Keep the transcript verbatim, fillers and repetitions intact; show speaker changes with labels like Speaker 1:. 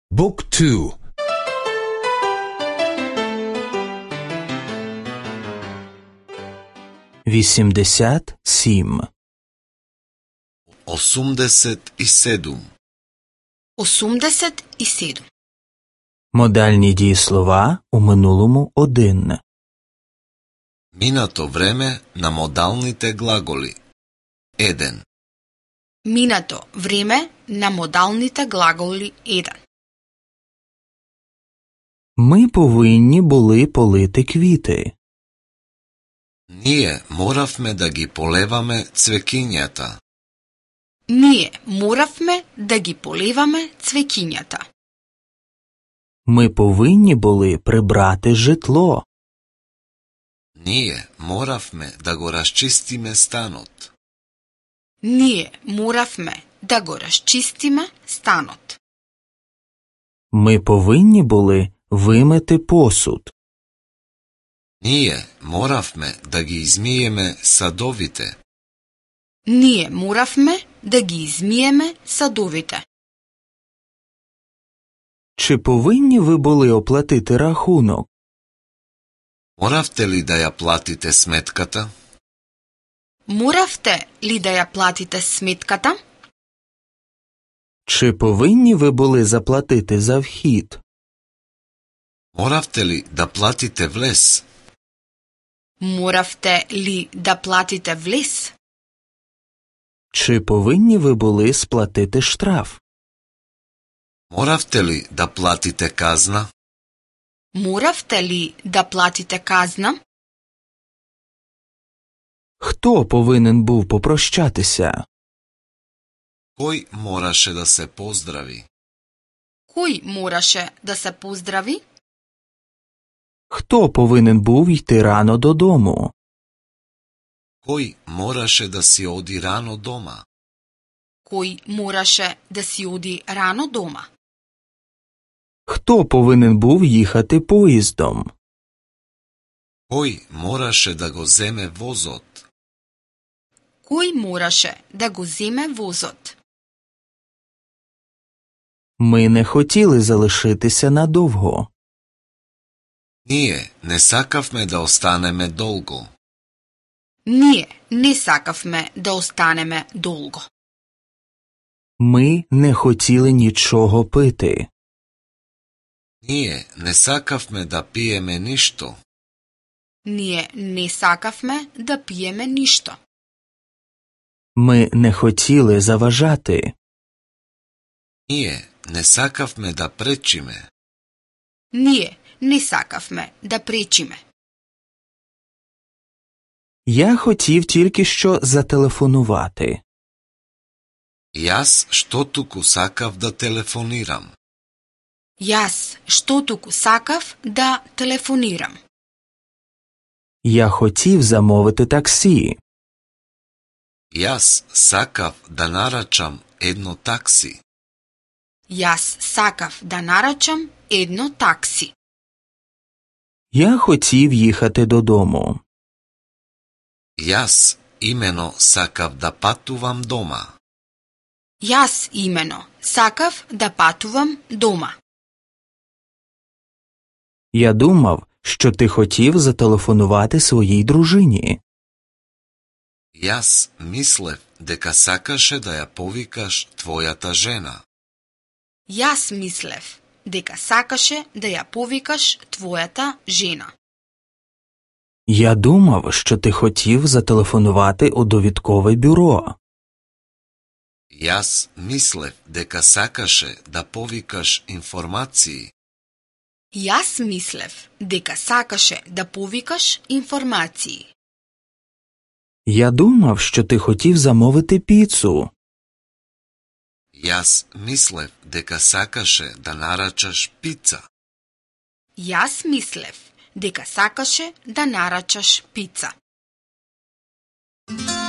Speaker 1: บุ๊กทู
Speaker 2: вісімдесят сім
Speaker 3: осемдесят и седем
Speaker 4: осемдесят и седем
Speaker 2: Модальні дієслова у минулому один.
Speaker 3: Минато време на модалните глаголи. еден.
Speaker 4: Минато време на модалните глаголи еден.
Speaker 2: Ми повинні були полити квіти.
Speaker 3: Ние моравме да ги полеваме цвекињата.
Speaker 4: Ние моравме да ги поливаме цвекињата.
Speaker 2: Ми повинні були прибрати житло.
Speaker 3: Ние моравме да го расчистиме станот.
Speaker 4: Ние моравме да го расчистиме станот.
Speaker 2: Ми повинні були вимити посуд.
Speaker 3: Ние моравме да ги измиеме садовите.
Speaker 4: Ние моравме да ги измиеме садовите.
Speaker 2: Чи повинні ви були оплатити рахунок?
Speaker 3: Моравте ли да ја платите сметката?
Speaker 4: Моравте ли да ја платите сметката?
Speaker 2: Чи повинні ви були заплатити за вхід?
Speaker 3: Моравте ли да платите влез?
Speaker 4: Моравте ли да платите влез?
Speaker 2: Чи повинні ви були сплатити штраф?
Speaker 3: Моравте ли да платите казна?
Speaker 4: Моравте ли да платите казна?
Speaker 2: Хто повинен був попрощатися?
Speaker 3: Кој мораше да се поздрави?
Speaker 4: Кој мораше да се поздрави?
Speaker 2: Хто повинен був йти рано додому?
Speaker 3: Кој мораше да си оди рано дома?
Speaker 4: Кој мораше да си оди рано дома?
Speaker 2: Хто повинен був їхати поїздом?
Speaker 3: Кој мораше да го земе возот?
Speaker 4: Кој мораше да го земе возот?
Speaker 2: Ми не хотіли залишитися надовго.
Speaker 3: Ние не сакавме да останеме долго.
Speaker 4: Ние не сакавме да останеме долго.
Speaker 2: Ми не хотіли нічого пити.
Speaker 3: Ние не сакавме да пиеме ништо.
Speaker 4: Ние не сакавме да пиеме ништо.
Speaker 2: Ми не хотіли заважати.
Speaker 3: Ние не сакавме да пречиме.
Speaker 4: Ние не сакавме да пречиме.
Speaker 2: Я хотів тільки що зателефонувати.
Speaker 3: Јас што туку сакав да телефонирам.
Speaker 4: Јас што туку сакав да телефонирам.
Speaker 2: Я хотів замовити таксі.
Speaker 3: Јас сакав да нарачам едно такси.
Speaker 4: Јас сакав да нарачам едно такси.
Speaker 2: Я хотів їхати додому.
Speaker 3: Јас имено сакав да патувам дома.
Speaker 4: Јас имено сакав да патувам дома.
Speaker 2: Я думав, що ти хотів зателефонувати своїй дружині.
Speaker 3: Јас мислев дека сакаше да ја повикаш твојата жена.
Speaker 4: Јас мислев дека сакаше да ја повикаш твојата жена.
Speaker 2: Я думав, що ти хотів зателефонувати у довідкове бюро.
Speaker 3: Јас мислев дека сакаше да повикаш информации.
Speaker 4: Јас мислев дека сакаше да повикаш информации.
Speaker 2: Я думав, що ти хотів замовити піцу.
Speaker 3: Јас мислев дека сакаше да нарачаш пица.
Speaker 4: Јас мислев дека сакаше да нарачаш пица.